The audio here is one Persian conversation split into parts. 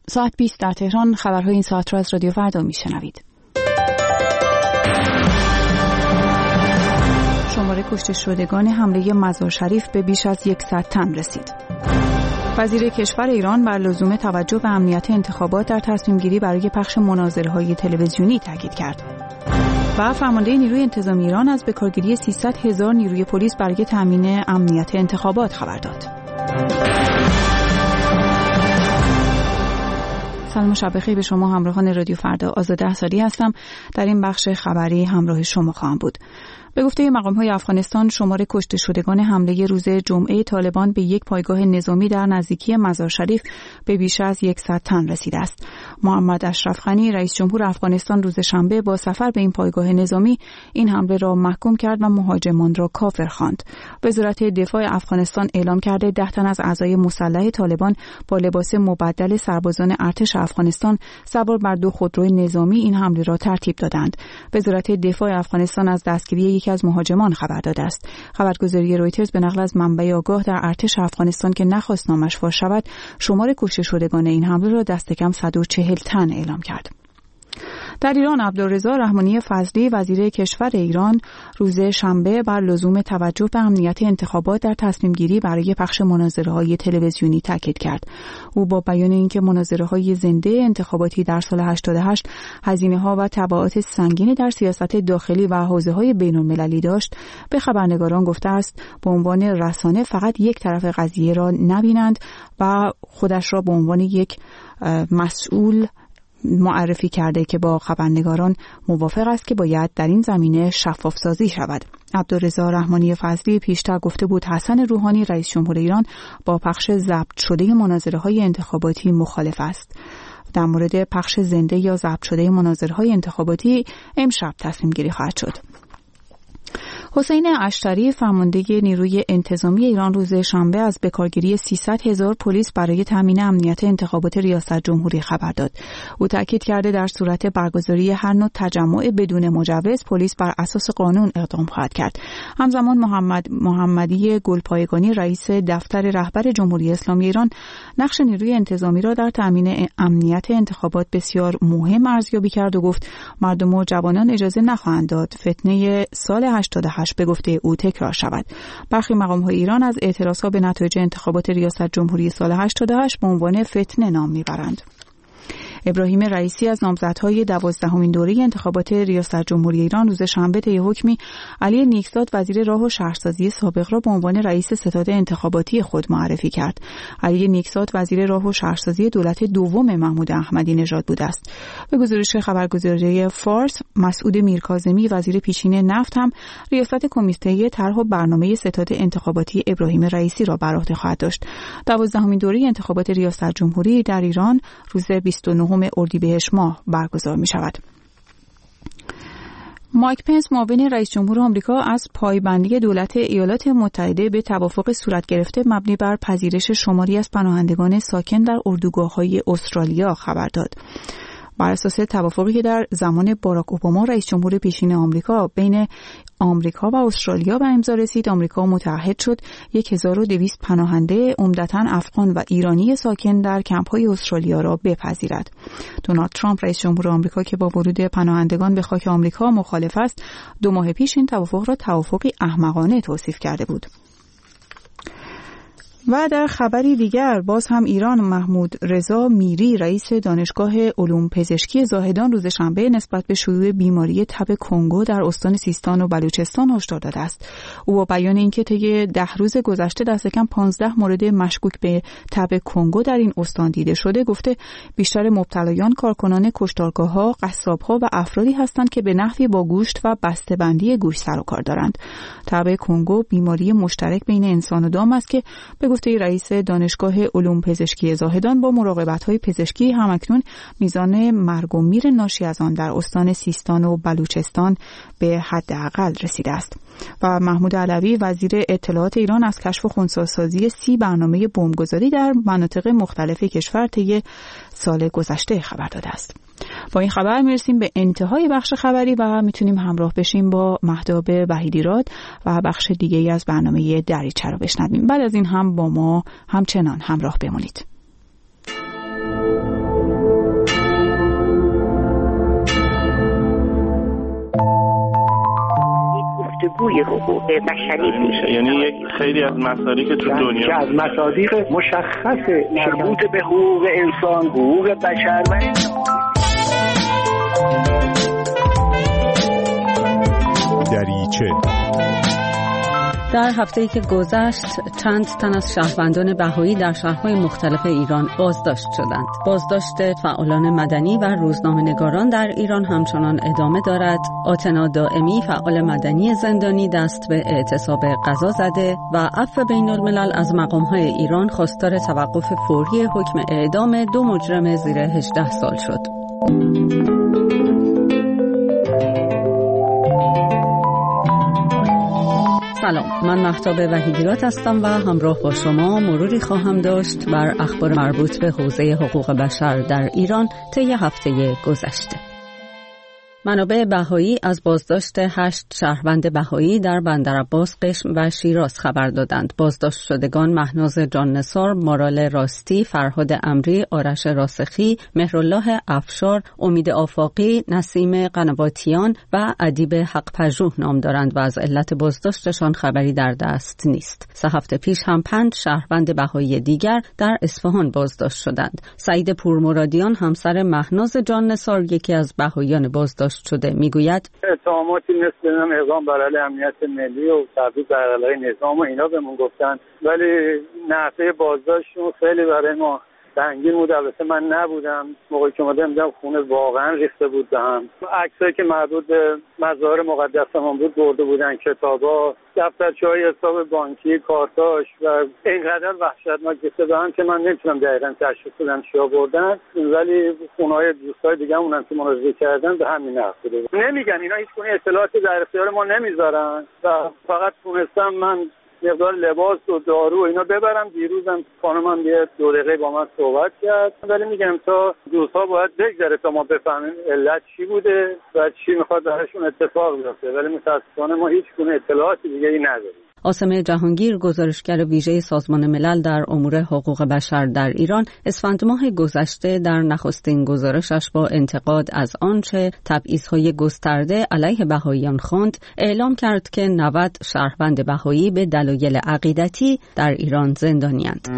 ساعت 20 در تهران. خبرهای این ساعت را از رادیو فردا میشنوید. شماره کشته شدگان حمله مزار شریف به بیش از 100 تن رسید. وزیر کشور ایران بر لزوم توجه به امنیت انتخابات در تصمیم گیری برای پخش مناظره‌های تلویزیونی تاکید کرد. و فرمانده نیروی انتظامی ایران از بکارگیری 300,000 نیروی پلیس برای تامین امنیت انتخابات خبر داد. سلام و شب بخیر به شما همراهان رادیو فردا. آزاده احصاری هستم. در این بخش خبری همراه شما خواهم بود. به گفته مقام‌های افغانستان شمار کشته شدگان حمله روز جمعه طالبان به یک پایگاه نظامی در نزدیکی مزار شریف به بیش از 100 تن رسیده است. محمد اشرف غنی رئیس جمهور افغانستان روز شنبه با سفر به این پایگاه نظامی این حمله را محکوم کرد و مهاجمان را کافر خواند. وزارت دفاع افغانستان اعلام کرده 10 تن از اعضای مسلح طالبان با لباس مبدل سربازان ارتش افغانستان سوار بر 2 خودرو نظامی این حمله را ترتیب دادند. وزارت دفاع افغانستان از دستگیری یکی از مهاجمان خبر داده است. خبرگزاری رویترز به نقل از منبع آگاه در ارتش افغانستان که نخواست نامش فاش شود، شمار کشته شدگان این حمله را دست کم 140 تن اعلام کرد. در ایران عبدالرضا رحمانی فضلی وزیر کشور ایران روز شنبه بر لزوم توجه به امنیت انتخابات در تصمیم گیری برای پخش مناظره‌های تلویزیونی تاکید کرد. او با بیان اینکه مناظره‌های زنده انتخاباتی در سال 88 هزینه‌ها و تبعات سنگینی در سیاست داخلی و حوزه‌های بین‌المللی داشت، به خبرنگاران گفته است به عنوان رسانه فقط یک طرف قضیه را نبینند و خودش را به عنوان یک مسئول معرفی کرده که با خبرنگاران موافق است که باید در این زمینه شفاف سازی شود. عبدالرضا رحمانی فضلی پیشتر گفته بود حسن روحانی رئیس جمهور ایران با پخش ضبط شده مناظره‌های انتخاباتی مخالف است. در مورد پخش زنده یا ضبط شده مناظره‌های انتخاباتی امشب تصمیم گیری خواهد شد. حسین اشتری فرمانده نیروی انتظامی ایران روز شنبه از بکارگیری 300,000 پلیس برای تامین امنیت انتخابات ریاست جمهوری خبر داد. او تاکید کرده در صورت برگزاری هر نوع تجمع بدون مجوز پلیس بر اساس قانون اقدام خواهد کرد. همزمان محمدی گلپایگانی رئیس دفتر رهبر جمهوری اسلامی ایران نقش نیروی انتظامی را در تامین امنیت انتخابات بسیار مهم ارزیابی کرد و گفت مردم و جوانان اجازه نخواهند داد فتنه سال 88 به گفته او تکرار شود. برخی مقام‌های ایران از اعتراضها به نتایج انتخابات ریاست جمهوری سال 88 به عنوان فتنه نام میبرند. ابراهیم رئیسی از نامزدهای 12مین دوره انتخابات ریاست جمهوری ایران روز شنبه طی حکمی علی نیکزاد وزیر راه و شهرسازی سابق را به عنوان رئیس ستاد انتخاباتی خود معرفی کرد. علی نیکزاد وزیر راه و شهرسازی دولت دوم محمود احمدی نژاد بوده است. به گزارش خبرگزاری فارس، مسعود میرکاظمی وزیر پیشین نفت هم ریاست کمیته طرح و برنامه ستاد انتخاباتی ابراهیم رئیسی را بر عهده خواهد داشت. 12مین دوره انتخابات ریاست جمهوری در ایران روز 29 اردیبهشت ماه برگزار می شود. مایک پنس معاون رئیس جمهور آمریکا از پایبندی دولت ایالات متحده به توافق صورت گرفته مبنی بر پذیرش شماری از پناهندگان ساکن در اردوگاه‌های استرالیا خبر داد. بر اساس توافقی که در زمان باراک اوباما رئیس جمهور پیشین آمریکا بین آمریکا و استرالیا به امضا رسید، آمریکا متعهد شد 1200 پناهنده عمدتاً افغان و ایرانی ساکن در کمپ‌های استرالیا را بپذیرد. دونالد ترامپ رئیس جمهور آمریکا که با ورود پناهندگان به خاک آمریکا مخالف است، 2 ماه پیش این توافق را توافقی احمقانه توصیف کرده بود. و در خبری دیگر باز هم ایران محمود رضا میری رئیس دانشگاه علوم پزشکی زاهدان روز شنبه نسبت به شیوع بیماری تب کنگو در استان سیستان و بلوچستان هشدار داده است. او با بیان اینکه طی 10 روز گذشته دست کم 15 مورد مشکوک به تب کنگو در این استان دیده شده گفته بیشتر مبتلایان کارکنان کشتارگاه‌ها، قصاب‌ها و افرادی هستند که به نحوی با گوشت و بسته‌بندی گوشت سر و کار دارند. تب کنگو بیماری مشترک بین انسان و دام است که به گفته رئیس دانشگاه علوم پزشکی زاهدان با مراقبت‌های پزشکی همکنون میزان مرگ و میر ناشی از آن در استان سیستان و بلوچستان به حداقل رسیده است. و محمود علوی وزیر اطلاعات ایران از کشف و خنثی‌سازی 30 برنامه بمبگذاری در مناطق مختلف کشور طی سال گذشته خبر داده است. با این خبر میرسیم به انتهای بخش خبری و میتونیم همراه بشیم با مهداب وحیدیراد و بخش دیگه‌ای از برنامه دریچه رو بشنویم. بعد از این هم با ما همچنان همراه بمونید. جنبه حقوق بشری میشه. یعنی خیلی از مصادیق تو دنیا از مصادیق مشخص مربوط به حقوق انسان، حقوق بشر و دریچه. در هفته‌ای که گذشت چند تن از شهروندان بهایی در شهرهای مختلف ایران بازداشت شدند. بازداشت فعالان مدنی و روزنامه‌نگاران در ایران همچنان ادامه دارد. آتنا دائمی فعال مدنی زندانی دست به اعتصاب قضا زده و عفو بین‌الملل از مقام‌های ایران خواستار توقف فوری حکم اعدام 2 مجرم زیر 18 سال شد. سلام، من مهتاب وحیدیات هستم و همراه با شما مروری خواهم داشت بر اخبار مربوط به حوزه حقوق بشر در ایران طی هفته گذشته. منابع بهایی از بازداشت 8 شهروند بهایی در بندرعباس، قشم و شیراز خبر دادند. بازداشت شدگان مهناز جان نثار، مارال راستی، فرهاد امری، آرش راسخی، مهرالله افشار، امید آفاقی، نسیم قنواتیان و ادیب حق پژوه نام دارند و از علت بازداشتشان خبری در دست نیست. 3 هفته پیش هم 5 شهروند بهایی دیگر در اصفهان بازداشت شدند. سعید پورمرادیان همسر مهناز جان نثار، یکی از بهاییان بازداشت شده، میگوید اتهاماتی مثل اقدام بر علیه امنیت ملی و تبعیض بر علیه نظام و اینا بهمون گفتن، ولی نحوه بازداشتشون خیلی برای ما سنگین بود. البته من نبودم موقعی که اومدم دیدم خونه واقعا ریخته بود به هم. عکسایی که مربوط به مظاهر مقدسمان بود برده بودن، کتابا، دفترچه‌های حساب بانکی، کارتاش و اینقدر وحشتناک ریخته به هم که من نمیتونم دقیقاً تشخیص بدم چیا بردن، ولی خونه‌های دوستای دیگه اونم که مراجعه کردن به همین نقص بود. نمیگن اینا هیچ گونه اطلاعاتی در اختیار ما نمیذارن و فقط تونستم من مقدار لباس و دارو و اینا ببرم. دیروزم خانمم یه 2 دقیقه با من صحبت کرد، ولی میگم تا روزها باید بگذره تا ما بفهمیم علت چی بوده و چی میخواد درشون اتفاق بیفته، ولی متاسفانه ما هیچ گونه اطلاعاتی دیگه ای نداریم. عاصم جهانگیر، گزارشگر ویژه سازمان ملل در امور حقوق بشر در ایران، اسفند ماه گذشته در نخستین گزارشش با انتقاد از آنچه تبعیض‌های گسترده علیه بهائیان خواند، اعلام کرد که 90 شهروند بهایی به دلایل عقیدتی در ایران زندانی‌اند.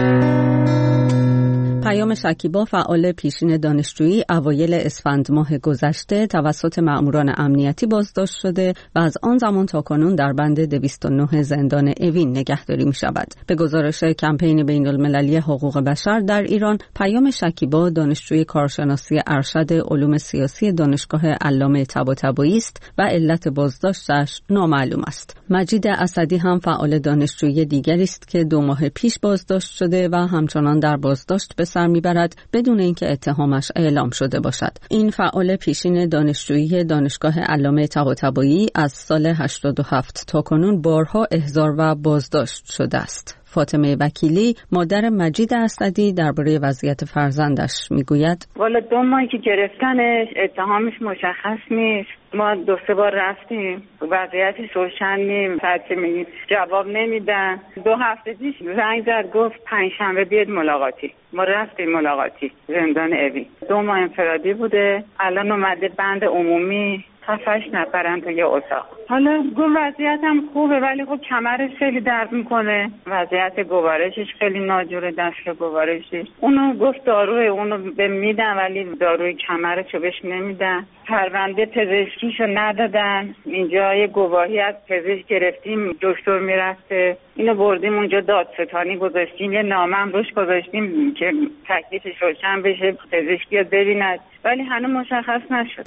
پیام شکیبا، فعال پیشین دانشجویی، اوایل اسفند ماه گذشته توسط مأموران امنیتی بازداشت شده و از آن زمان تا کنون در بند 209 زندان اوین نگهداری می شود. به گزارش کمپین بین‌المللی حقوق بشر در ایران، پیام شکیبا دانشجوی کارشناسی ارشد علوم سیاسی دانشگاه علامه طباطبایی است و علت بازداشتش نامعلوم است. مجید اسدی هم فعال دانشجویی دیگری است که 2 ماه پیش بازداشت شده و همچنان در بازداشت به سر میبرد بدون اینکه اتهامش اعلام شده باشد. این فعال پیشین دانشجویی دانشگاه علامه طباطبایی از سال 87 تا کنون بارها احضار و بازداشت شده است. فاطمه وکیلی، مادر مجید اسدی، درباره وضعیت فرزندش میگوید: والا 2 ماهی که گرفتنش، اتهامش مشخص نیست. ما 2-3 بار رفتیم، وضعیتش روشن نیست، هرچی میگیم جواب نمیدن. 2 هفته پیش زنگ زد گفت 5 شنبه بیاد ملاقاتی. ما رفتیم ملاقاتی زندان اوین. 2 ماه انفرادی بوده، الان اومده بند عمومی، 7-8 نفرن تو یه اتاق. حالا وضعیتم خوبه ولی خب کمرش خیلی درد میکنه، وضعیت گوارشش خیلی ناجوره، دست گوارشش. اونو گفت داروی اونو به میدن ولی داروی کمرشو بهش نمیدن. پرونده پزشکیشو ندادن. اینجا یه گواهی از پزشک گرفتیم، دکتر میرفته، اینو بردیم اونجا دادستانی گذاشتیم، یه نامه هم روش گذاشتیم که تکلیفش روشن بشه، پزشک بیاد ببیند، ولی هنوز مشخص نشد.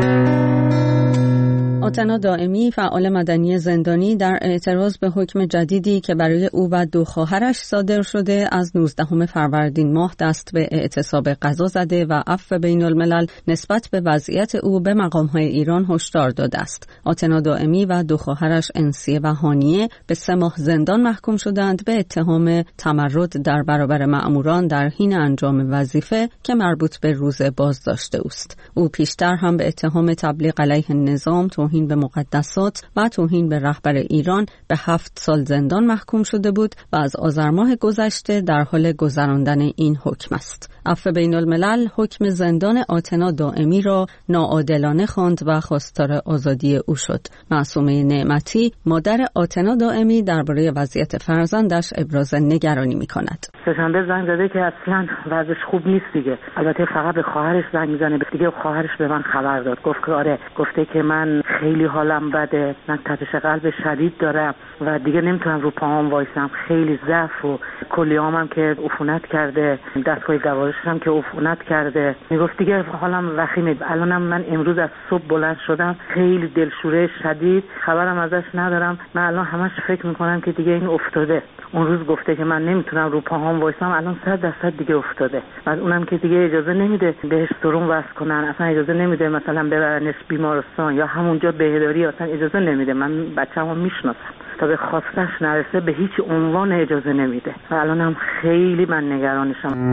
آتنا دائمی، فعال مدنی زندانی، در اعتراض به حکم جدیدی که برای او و 2 خواهرش صادر شده از 19 فروردین ماه دست به اعتصاب قضا زده و عفو بین‌الملل نسبت به وضعیت او به مقام‌های ایران هشدار داده است. آتنا دائمی و 2 خواهرش انسیه و هانیه به 3 ماه زندان محکوم شدند به اتهام تمرد در برابر مأموران در حین انجام وظیفه که مربوط به روز بازداشت اوست. او پیشتر هم به اتهام تبلیغ علیه نظام، توهین توهین به مقدسات و توهین به رهبر ایران به 7 سال زندان محکوم شده بود و از آذر ماه گذشته در حال گذراندن این حکم است. عفو بین الملل حکم زندان آتنا دائمی را ناعادلانه خواند و خواستار آزادی او شد. معصومه نعمتی مادر آتنا دائمی درباره وضعیت فرزندش ابراز نگرانی می‌کند. سه‌شنبه زنگ زده که اصلاً وضعش خوب نیست دیگه. البته فقط به خواهرش زنگ میزنه، دیگه خواهرش به من خبر داد، گفت که آره، گفته که من خیلی حالم بده، من تپش قلب شدید دارم و دیگه نمیتونم رو پاهام وایسم، خیلی ضعف و کلیه‌ام که عفونت کرده، دستگاه گوارشم که عفونت کرده. میگفت دیگه حالم وخیمه. الانم من امروز از صبح بلند شدم، خیلی دلشوره شدید، خبرم ازش ندارم. من الان همش فکر میکنم که دیگه این افتاده. اون روز گفته که من نمیتونم رو پاهام وایسم، الان 100% دیگه افتاده. بعد اونم که دیگه اجازه نمیده بهش سرم وصل کنن، اصلا اجازه نمیده مثلا ببرنش بیمارستان یا همونجا بهداری، اصلا اجازه نمیده. من بچه‌مو میشناسم، تا به خواستش نرسه به هیچ عنوان اجازه نمیده و الانم خیلی من نگرانشم.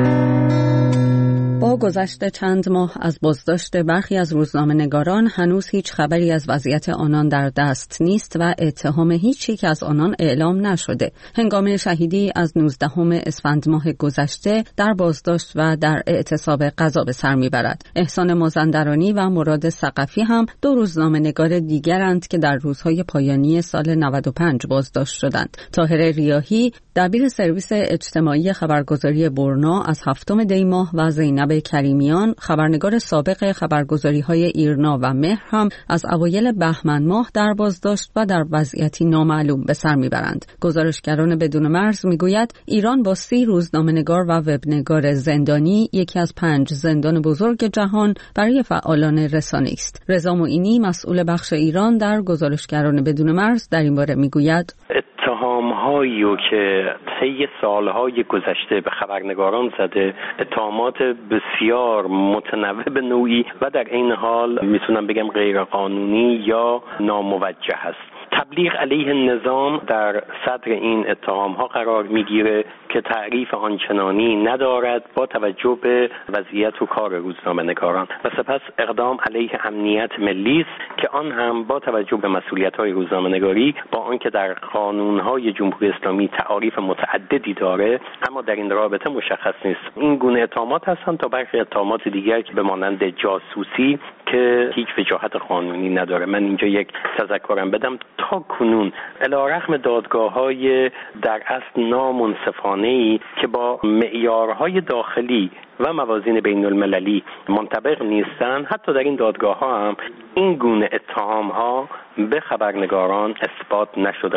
با گذشت چند ماه از بازداشت برخی از روزنامه‌نگاران هنوز هیچ خبری از وضعیت آنان در دست نیست و اتهام هیچ یک از آنان اعلام نشده. هنگام شهیدی از 19 اسفند ماه گذشته در بازداشت و در اعتصاب قضا به سر میبرد. احسان مازندرانی و مراد ثقفی هم 2 روزنامه‌نگار دیگرند که در روزهای پایانی سال 95 بازداشت شدند. طاهر ریاحی دبیر سرویس اجتماعی خبرگزاری برنا از 7 دی ماه و زینب کریمیان خبرنگار سابق خبرگزاری‌های ایرنا و مهر هم از اوایل بهمن ماه در بازداشت و در وضعیتی نامعلوم به سر میبرند. گزارشگران بدون مرز میگوید ایران با 30 روزنامه‌نگار و وبنگار زندانی یکی از 5 زندان بزرگ جهان برای فعالان رسانه است. رضا معینی مسئول بخش ایران در گزارشگران بدون مرز در این باره میگوید اتهام‌هایی که طی سالهای گذشته به خبرنگاران زده، اتهامات بسیار متنوع به نوعی و در این حال میتونم بگم غیرقانونی یا ناموجه است. تبلیغ علیه نظام در صدر این اتهام‌ها قرار میگیره که تعریف آنچنانی ندارد با توجه به وضعیت و کار روزنامه‌نگاران و سپس اقدام علیه امنیت ملی است که آن هم با توجه به مسئولیت‌های روزنامه‌نگاری با آنکه در قانون‌های جمهوری اسلامی تعاریف متعددی داره اما در این رابطه مشخص نیست. این گونه اتهامات هستند تا برخی اتهامات دیگر که به مانند جاسوسی که هیچ وجاهت قانونی نداره. من اینجا یک تذکرم بدم، تا کنون علیرغم دادگاه‌های در اصل نامنصفانه‌ای که با معیارهای داخلی و موازین بین المللی منطبق نیستند، حتی در این دادگاه‌ها هم این گونه اتهام‌ها به خبرنگاران اثبات نشده.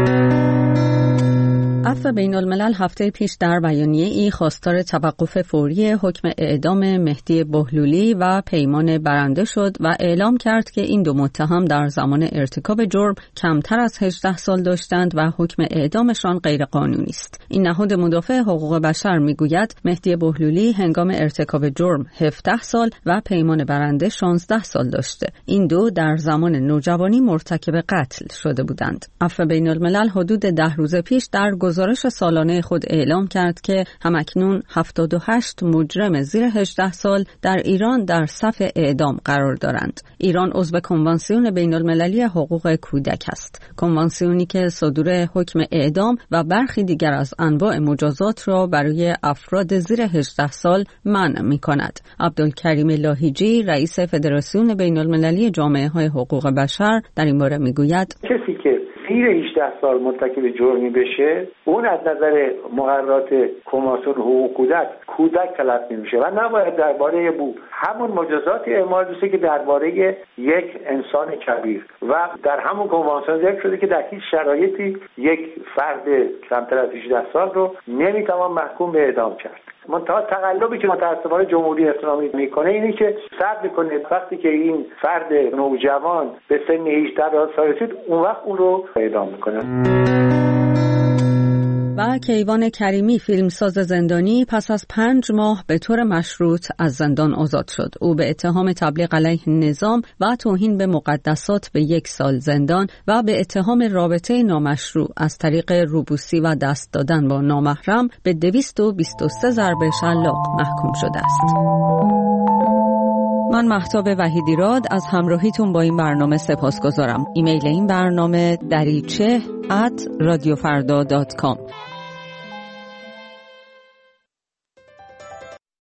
عفو بین الملل هفته پیش در بیانیه‌ای خواستار توقف فوری حکم اعدام مهدی بهلولی و پیمان برنده شد و اعلام کرد که این 2 متهم در زمان ارتکاب جرم کمتر از 18 سال داشتند و حکم اعدامشان غیرقانونی است. این نهاد مدافع حقوق بشر میگوید مهدی بهلولی هنگام ارتکاب جرم 17 سال و پیمان برنده 16 سال داشته. این 2 در زمان نوجوانی مرتکب قتل شده بودند. عفو بین الملل حدود 10 روز پیش در گزارش سالانه خود اعلام کرد که همکنون 78 مجرم زیر 18 سال در ایران در صف اعدام قرار دارند. ایران عضو کنوانسیون بین المللی حقوق کودک است. کنوانسیونی که صدور حکم اعدام و برخی دیگر از انواع مجازات را برای افراد زیر 18 سال منع می کند. عبدالکریم لاهیجی رئیس فدراسیون بین المللی جامعه های حقوق بشر در این باره می گوید کسی که زیر 18 سال مرتکب جرمی بشه اون از نظر مقررات کنوانسیون حقوق کودک تلقی میشه و نباید درباره همون مجازات اعمال بشه که درباره یک انسان کبیر و در همون کنوانسیون ذکر شده که در هیچ شرایطی یک فرد کمتر از 18 سال رو نمیتوان محکوم به اعدام کرد. منتها تقلبی که متاسفانه جمهوری اسلامی میکنه اینه که صبر میکنه وقتی که این فرد نوجوان به سن 18 سال رسید اون وقت اون رو اعدام میکنه. و کیوان کریمی فیلمساز زندانی پس از 5 ماه به طور مشروط از زندان آزاد شد. او به اتهام تبلیغ علیه نظام و توهین به مقدسات به 1 سال زندان و به اتهام رابطه نامشروع از طریق روبوسی و دست دادن با نامحرم به 223 ضربه شلاق محکوم شده است. من مهتاب وحیدیراد از همراهیتون با این برنامه سپاسگزارم. ایمیل این برنامه دریچه @radiofarda.com